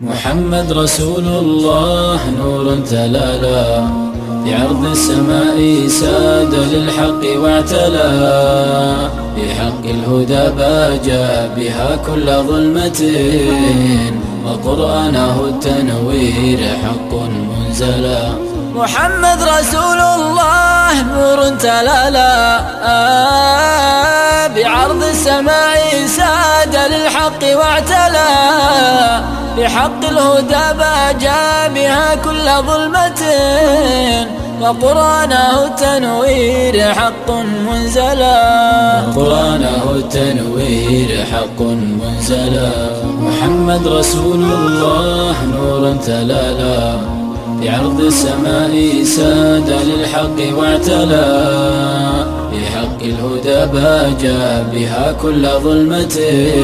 محمد رسول الله نور تلالا في عرض السماء ساد للحق واعتلى بحق الهدى باجى بها كل ظلمة وقرآنه التنوير حق منزلا. محمد رسول الله نور تلالا بعرض السماء ساد للحق واعتلى بحق الهدى باجى بها كل ظلمة وقرآنه التنوير حق منزلا. قرآنه التنوير حق منزلا. محمد رسول الله نور تلالا بعرض السماء ساد للحق واعتلى بحق الهدى باجى بها كل ظلمة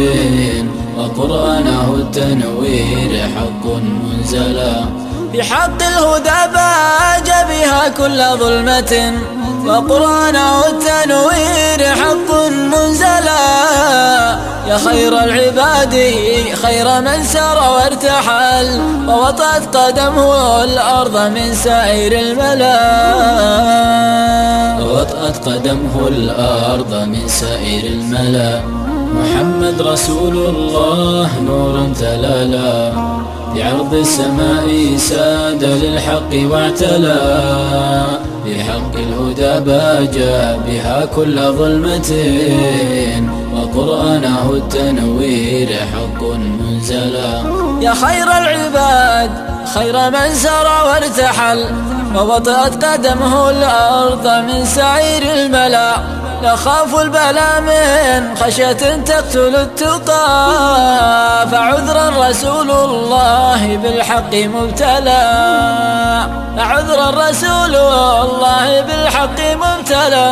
وقرآنه التنوير حق منزلا. بحق الهدى باجى بها كل ظلمة وقرآنه التنوير حق منزلا. يا خير العباد خير من سار وارتحل ووطأت قدمه الأرض من سائر الملا. ووطأت قدمه الأرض من سائر الملا. محمد رسول الله نور تلالا بعرض السماء ساد للحق واعتلى بحق الهدى باجى بها كل ظلمة وقرآنه التنوير حق منزلا. يا خير العباد خير من سار وارتحل ووطأت قدمه الأرض من سعير الملا. نخاف البلاء من خشية تقتل التقى فعذرا رسول الله بالحق مبتلى. عذرا رسول الله بالحق مبتلى.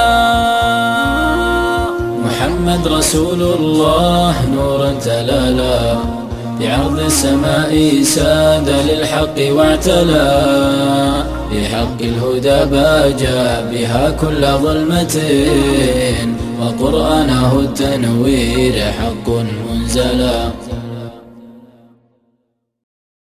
محمد رسول الله نور تلالا بعرض السماء ساد للحق واعتلى بحق الهدى باجى بها كل ظلمة وقرآنه التنوير حق منزلا.